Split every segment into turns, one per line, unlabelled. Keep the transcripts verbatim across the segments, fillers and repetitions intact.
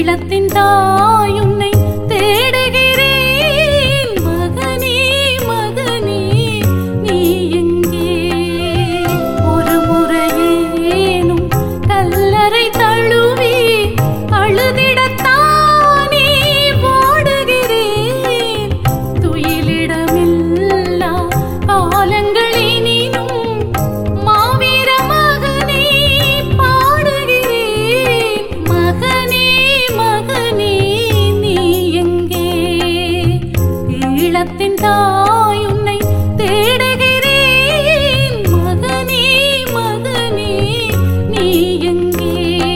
ஈழத்தின் தாய் உன்னை தேடுகிறேன். மகனே மகனே நீ எங்கே? ஒரு முறையேனும் கல்லறை தழுவி அழுதிடத்தானே ஓடுகிறேன். துயிலிடமில்லா காலங்களினினும் மாவீர மகனே பாடுகிறேன். மகனே மகனே நீ எங்கே? ஈழத்தின் தாய் உன்னை தேடுகிறேன். மகனே மகனே நீ எங்கே?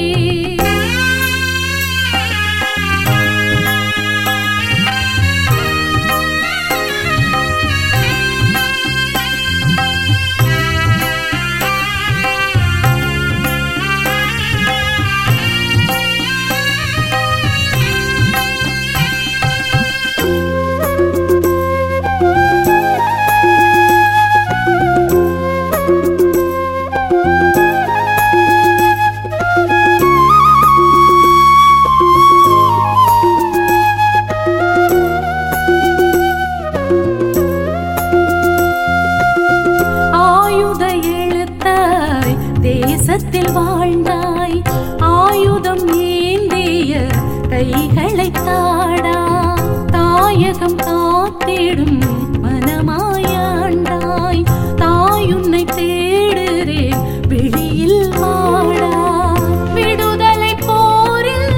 தேசத்தில் வாழ்ந்தாய், ஆயுதம் ஏந்திய கைகளை தாடா. தாயகம் காத்திடும் மனமாயாண்டாய். தாயுன்னை தேடுறேன் வெளியில் வாடா. விடுதலை போரில்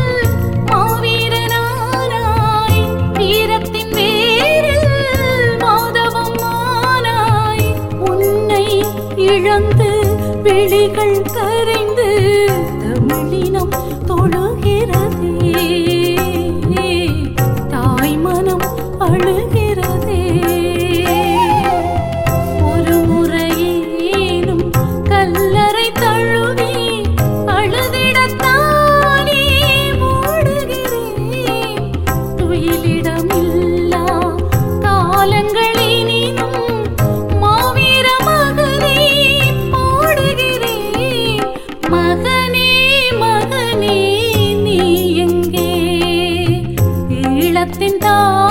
மாவீரனானாய். வீரத்தின் வேரில் மாதவம் ஆனாய். உன்னை இழந்து விழிகள் கரைந்து தமிழினம் தொழுகிறதே. தாய் மனம் அழுகிறதே. ஒரு முறையேனும் கல்லறை தழுவி அழுதிடத்தானே ஓடுகிறேன். துயிலிடமில்லா காலங்களினினும் மாவீர மகனே பாடுகிறேன். மகனே மகனே நீ எங்கே? ஈழத்தின் தாய்